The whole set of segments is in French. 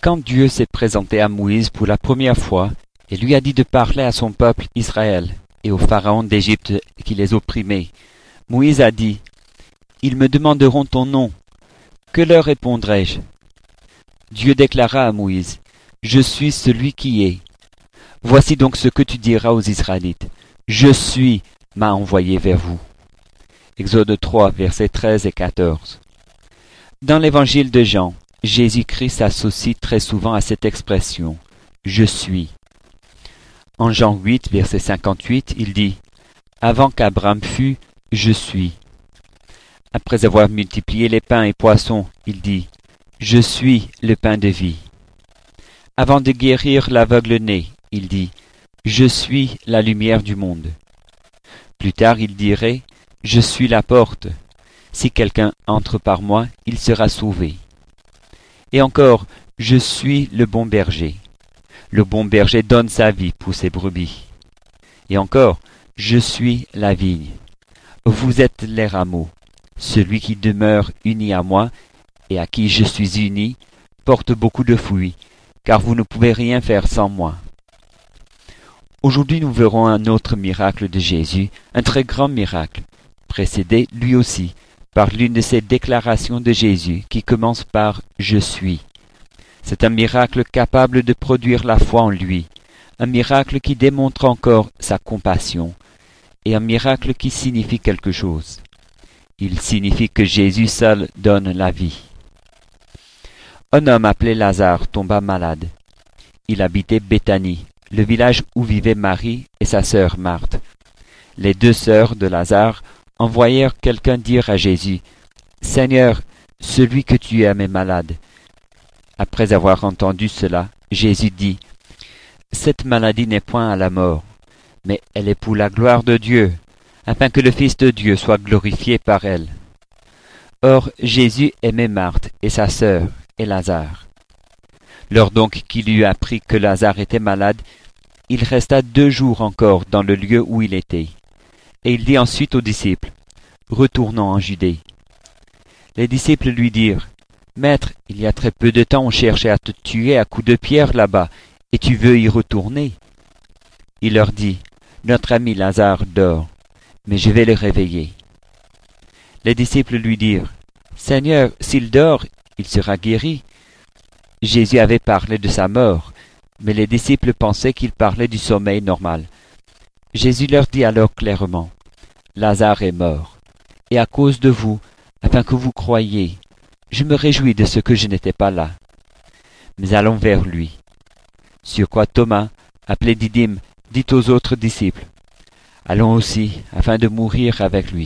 Quand Dieu s'est présenté à Moïse pour la première fois et lui a dit de parler à son peuple Israël et au pharaon d'Égypte qui les opprimait, Moïse a dit « Ils me demanderont ton nom. Que leur répondrai-je » Dieu déclara à Moïse « Je suis celui qui est. Voici donc ce que tu diras aux Israélites. Je suis m'a envoyé vers vous. » Exode 3, versets 13 et 14. Dans l'évangile de Jean, Jésus-Christ s'associe très souvent à cette expression « Je suis ». En Jean 8, verset 58, il dit « Avant qu'Abraham fût, je suis ». Après avoir multiplié les pains et poissons, il dit « Je suis le pain de vie ». Avant de guérir l'aveugle-né, il dit « Je suis la lumière du monde ». Plus tard, il dirait « Je suis la porte. Si quelqu'un entre par moi, il sera sauvé. » Et encore « Je suis le bon berger. Le bon berger donne sa vie pour ses brebis. » Et encore « Je suis la vigne. Vous êtes les rameaux. Celui qui demeure uni à moi et à qui je suis uni porte beaucoup de fruits, car vous ne pouvez rien faire sans moi. » Aujourd'hui, nous verrons un autre miracle de Jésus, un très grand miracle, précédé lui aussi par l'une de ces déclarations de Jésus qui commence par « Je suis ». C'est un miracle capable de produire la foi en lui, un miracle qui démontre encore sa compassion, et un miracle qui signifie quelque chose. Il signifie que Jésus seul donne la vie. Un homme appelé Lazare tomba malade. Il habitait Béthanie, le village où vivaient Marie et sa sœur Marthe. Les deux sœurs de Lazare envoyèrent quelqu'un dire à Jésus « Seigneur, celui que tu aimes est malade. » Après avoir entendu cela, Jésus dit « Cette maladie n'est point à la mort, mais elle est pour la gloire de Dieu, afin que le Fils de Dieu soit glorifié par elle. » Or Jésus aimait Marthe et sa sœur et Lazare. Lors donc qu'il eut appris que Lazare était malade, il resta 2 jours encore dans le lieu où il était. Et il dit ensuite aux disciples, « Retournons en Judée. » Les disciples lui dirent, « Maître, il y a très peu de temps on cherchait à te tuer à coups de pierre là-bas, et tu veux y retourner ?» Il leur dit, « Notre ami Lazare dort, mais je vais le réveiller. » Les disciples lui dirent, « Seigneur, s'il dort, il sera guéri. » Jésus avait parlé de sa mort, mais les disciples pensaient qu'il parlait du sommeil normal. Jésus leur dit alors clairement, « Lazare est mort, et à cause de vous, afin que vous croyiez, je me réjouis de ce que je n'étais pas là. Mais allons vers lui. » Sur quoi Thomas, appelé Didyme, dit aux autres disciples, « Allons aussi, afin de mourir avec lui. »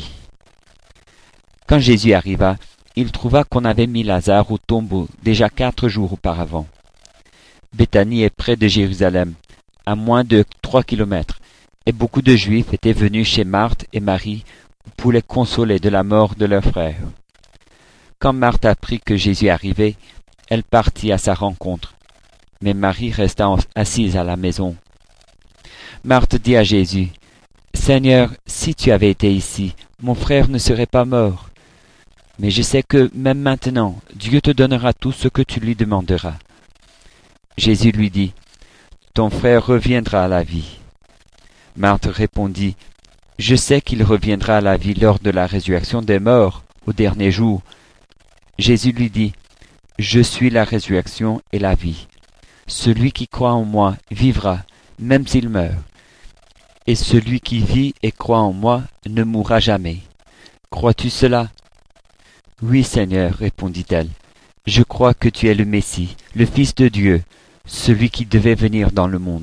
Quand Jésus arriva, il trouva qu'on avait mis Lazare au tombeau déjà 4 jours auparavant. Béthanie est près de Jérusalem, à moins de 3 kilomètres, et beaucoup de Juifs étaient venus chez Marthe et Marie pour les consoler de la mort de leur frère. Quand Marthe apprit que Jésus arrivait, elle partit à sa rencontre, mais Marie resta assise à la maison. Marthe dit à Jésus, « Seigneur, si tu avais été ici, mon frère ne serait pas mort. Mais je sais que, même maintenant, Dieu te donnera tout ce que tu lui demanderas. » Jésus lui dit, « Ton frère reviendra à la vie. » Marthe répondit, « Je sais qu'il reviendra à la vie lors de la résurrection des morts, au dernier jour. » Jésus lui dit, « Je suis la résurrection et la vie. Celui qui croit en moi vivra, même s'il meurt. Et celui qui vit et croit en moi ne mourra jamais. Crois-tu cela ? » « Oui, Seigneur, répondit-elle. Je crois que tu es le Messie, le Fils de Dieu, celui qui devait venir dans le monde. »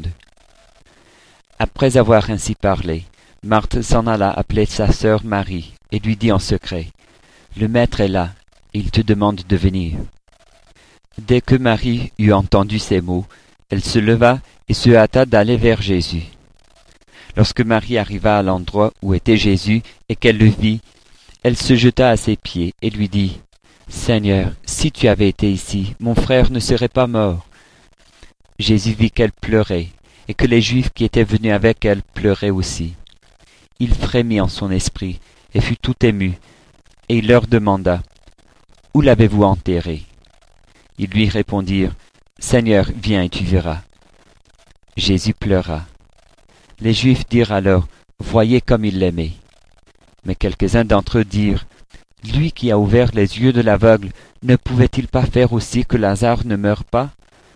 Après avoir ainsi parlé, Marthe s'en alla appeler sa sœur Marie et lui dit en secret, « Le Maître est là, et il te demande de venir. » Dès que Marie eut entendu ces mots, elle se leva et se hâta d'aller vers Jésus. Lorsque Marie arriva à l'endroit où était Jésus et qu'elle le vit, elle se jeta à ses pieds et lui dit, « Seigneur, si tu avais été ici, mon frère ne serait pas mort. » Jésus vit qu'elle pleurait, et que les Juifs qui étaient venus avec elle pleuraient aussi. Il frémit en son esprit, et fut tout ému, et il leur demanda, « Où l'avez-vous enterré ?» Ils lui répondirent, « Seigneur, viens et tu verras. Jésus pleura. Les Juifs dirent alors, voyez comme il l'aimait. Mais quelques-uns d'entre eux dirent, lui qui a ouvert les yeux de l'aveugle, ne pouvait-il pas faire aussi que Lazare ne meure pas?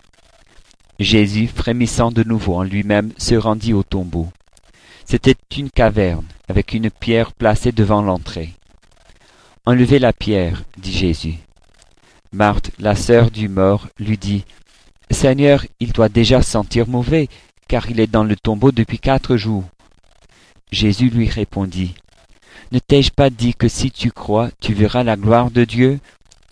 Jésus, frémissant de nouveau en lui-même, se rendit au tombeau. C'était une caverne, avec une pierre placée devant l'entrée. Enlevez la pierre, dit Jésus. Marthe, la sœur du mort, lui dit, Seigneur, il doit déjà sentir mauvais, car il est dans le tombeau depuis 4 jours. Jésus lui répondit, ne t'ai-je pas dit que si tu crois, tu verras la gloire de Dieu?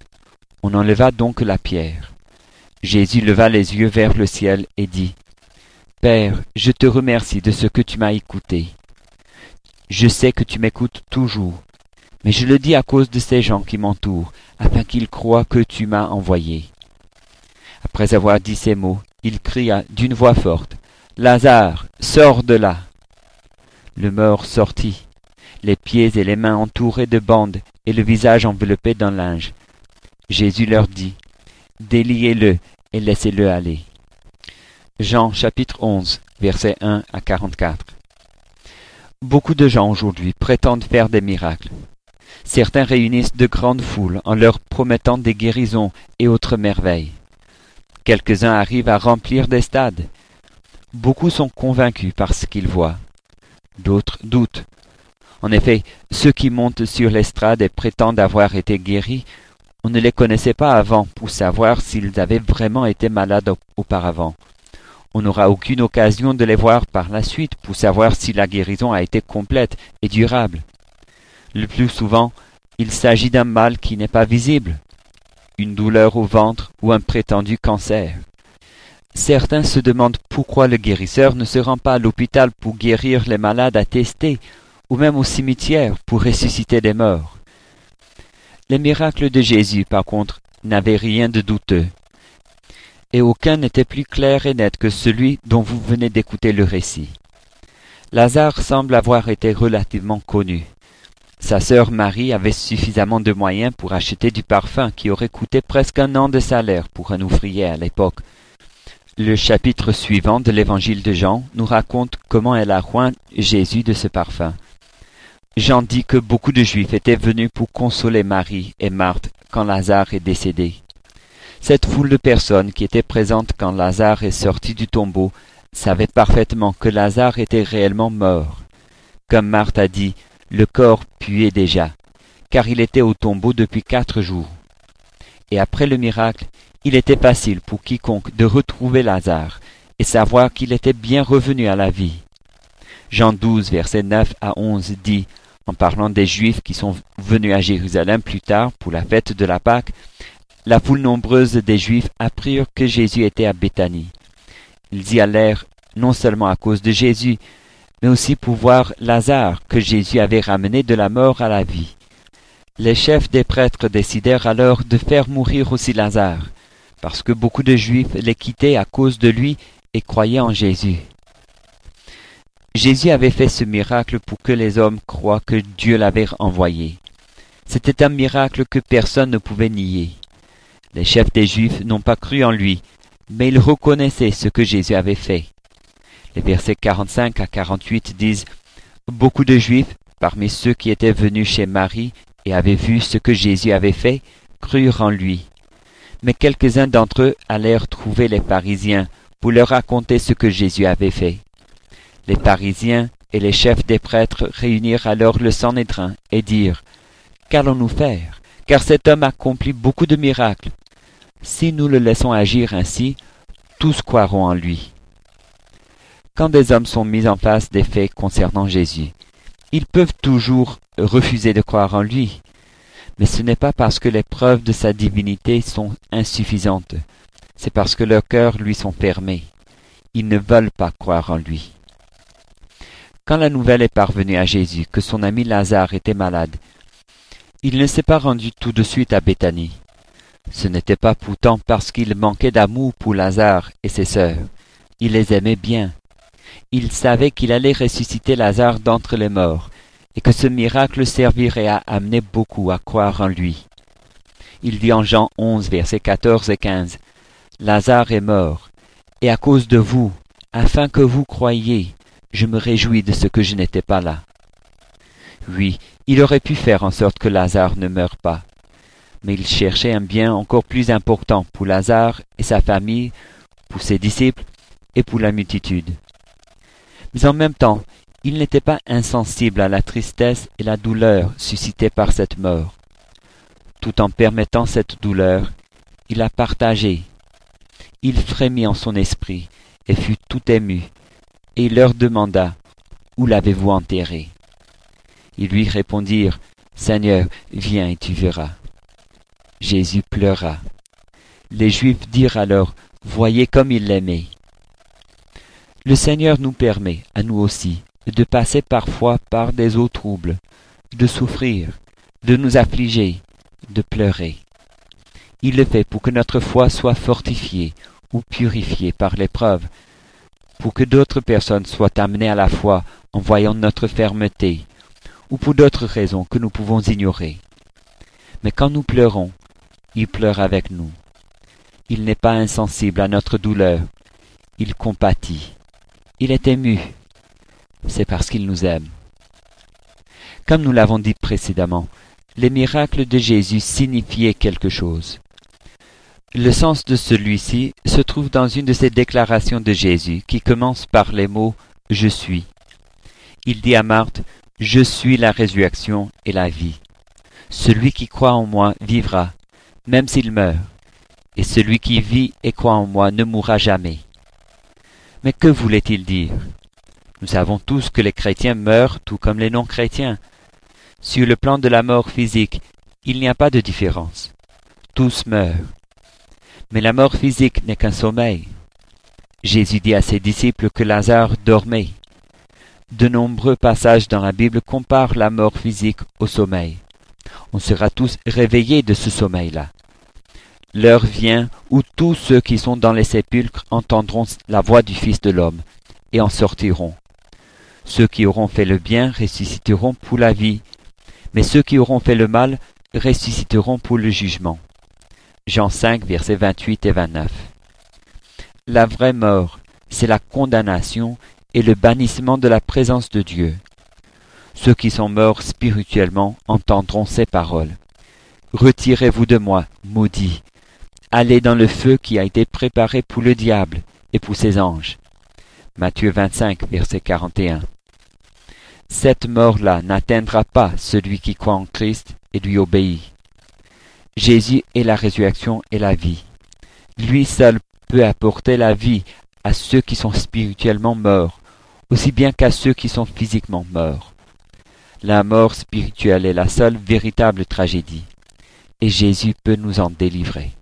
On enleva donc la pierre. Jésus leva les yeux vers le ciel et dit, Père, je te remercie de ce que tu m'as écouté. Je sais que tu m'écoutes toujours, mais je le dis à cause de ces gens qui m'entourent, afin qu'ils croient que tu m'as envoyé. Après avoir dit ces mots, il cria d'une voix forte, Lazare, sors de là! Le mort sortit, les pieds et les mains entourés de bandes et le visage enveloppé d'un linge. Jésus leur dit, déliez-le et laissez-le aller. Jean chapitre 11, versets 1 à 44. Beaucoup de gens aujourd'hui prétendent faire des miracles. Certains réunissent de grandes foules en leur promettant des guérisons et autres merveilles. Quelques-uns arrivent à remplir des stades. Beaucoup sont convaincus par ce qu'ils voient. D'autres doutent. En effet, ceux qui montent sur l'estrade et prétendent avoir été guéris, on ne les connaissait pas avant pour savoir s'ils avaient vraiment été malades auparavant. On n'aura aucune occasion de les voir par la suite pour savoir si la guérison a été complète et durable. Le plus souvent, il s'agit d'un mal qui n'est pas visible, une douleur au ventre ou un prétendu cancer. Certains se demandent pourquoi le guérisseur ne se rend pas à l'hôpital pour guérir les malades attestés, ou même au cimetière pour ressusciter des morts. Les miracles de Jésus, par contre, n'avaient rien de douteux, et aucun n'était plus clair et net que celui dont vous venez d'écouter le récit. Lazare semble avoir été relativement connu. Sa sœur Marie avait suffisamment de moyens pour acheter du parfum qui aurait coûté presque 1 an de salaire pour un ouvrier à l'époque. Le chapitre suivant de l'évangile de Jean nous raconte comment elle a oint Jésus de ce parfum. Jean dit que beaucoup de Juifs étaient venus pour consoler Marie et Marthe quand Lazare est décédé. Cette foule de personnes qui étaient présentes quand Lazare est sorti du tombeau savait parfaitement que Lazare était réellement mort. Comme Marthe a dit, le corps puait déjà, car il était au tombeau depuis 4 jours. Et après le miracle, il était facile pour quiconque de retrouver Lazare et savoir qu'il était bien revenu à la vie. Jean 12, versets 9 à 11 dit, en parlant des Juifs qui sont venus à Jérusalem plus tard pour la fête de la Pâque, la foule nombreuse des Juifs apprirent que Jésus était à Béthanie. Ils y allèrent non seulement à cause de Jésus, mais aussi pour voir Lazare que Jésus avait ramené de la mort à la vie. Les chefs des prêtres décidèrent alors de faire mourir aussi Lazare, parce que beaucoup de Juifs les quittaient à cause de lui et croyaient en Jésus. Jésus avait fait ce miracle pour que les hommes croient que Dieu l'avait envoyé. C'était un miracle que personne ne pouvait nier. Les chefs des Juifs n'ont pas cru en lui, mais ils reconnaissaient ce que Jésus avait fait. Les versets 45 à 48 disent « Beaucoup de Juifs, parmi ceux qui étaient venus chez Marie et avaient vu ce que Jésus avait fait, crurent en lui. Mais quelques-uns d'entre eux allèrent trouver les pharisiens pour leur raconter ce que Jésus avait fait. Les pharisiens et les chefs des prêtres réunirent alors le Sanhédrin et dirent « Qu'allons-nous faire? Car cet homme accomplit beaucoup de miracles. Si nous le laissons agir ainsi, tous croiront en lui. » Quand des hommes sont mis en face des faits concernant Jésus, ils peuvent toujours refuser de croire en lui. Mais ce n'est pas parce que les preuves de sa divinité sont insuffisantes, c'est parce que leurs cœurs lui sont fermés. Ils ne veulent pas croire en lui. Quand la nouvelle est parvenue à Jésus que son ami Lazare était malade, il ne s'est pas rendu tout de suite à Béthanie. Ce n'était pas pourtant parce qu'il manquait d'amour pour Lazare et ses sœurs. Il les aimait bien. Il savait qu'il allait ressusciter Lazare d'entre les morts, et que ce miracle servirait à amener beaucoup à croire en lui. Il dit en Jean 11, versets 14 et 15, Lazare est mort, et à cause de vous, afin que vous croyiez, je me réjouis de ce que je n'étais pas là. » Oui, il aurait pu faire en sorte que Lazare ne meure pas, mais il cherchait un bien encore plus important pour Lazare et sa famille, pour ses disciples et pour la multitude. Mais en même temps, il n'était pas insensible à la tristesse et la douleur suscitées par cette mort. Tout en permettant cette douleur, il la partageait. Il frémit en son esprit et fut tout ému, et il leur demanda « Où l'avez-vous enterré ?» Ils lui répondirent « Seigneur, viens et tu verras. » Jésus pleura. Les Juifs dirent alors « Voyez comme il l'aimait. » Le Seigneur nous permet, à nous aussi, de passer parfois par des eaux troubles, de souffrir, de nous affliger, de pleurer. Il le fait pour que notre foi soit fortifiée ou purifiée par l'épreuve, pour que d'autres personnes soient amenées à la foi en voyant notre fermeté, ou pour d'autres raisons que nous pouvons ignorer. Mais quand nous pleurons, il pleure avec nous. Il n'est pas insensible à notre douleur. Il compatit. Il est ému. C'est parce qu'il nous aime. Comme nous l'avons dit précédemment, les miracles de Jésus signifiaient quelque chose. Le sens de celui-ci se trouve dans une de ces déclarations de Jésus qui commence par les mots « Je suis ». Il dit à Marthe « Je suis la résurrection et la vie. Celui qui croit en moi vivra, même s'il meurt, et celui qui vit et croit en moi ne mourra jamais. » Mais que voulait-il dire? Nous savons tous que les chrétiens meurent tout comme les non-chrétiens. Sur le plan de la mort physique, il n'y a pas de différence. Tous meurent. Mais la mort physique n'est qu'un sommeil. Jésus dit à ses disciples que Lazare dormait. De nombreux passages dans la Bible comparent la mort physique au sommeil. On sera tous réveillés de ce sommeil-là. L'heure vient où tous ceux qui sont dans les sépulcres entendront la voix du Fils de l'homme et en sortiront. Ceux qui auront fait le bien ressusciteront pour la vie, mais ceux qui auront fait le mal ressusciteront pour le jugement. Jean 5, versets 28 et 29. La vraie mort, c'est la condamnation et le bannissement de la présence de Dieu. Ceux qui sont morts spirituellement entendront ces paroles. « Retirez-vous de moi, maudits. Allez dans le feu qui a été préparé pour le diable et pour ses anges. » Matthieu 25, verset 41. Cette mort-là n'atteindra pas celui qui croit en Christ et lui obéit. Jésus est la résurrection et la vie. Lui seul peut apporter la vie à ceux qui sont spirituellement morts, aussi bien qu'à ceux qui sont physiquement morts. La mort spirituelle est la seule véritable tragédie, et Jésus peut nous en délivrer.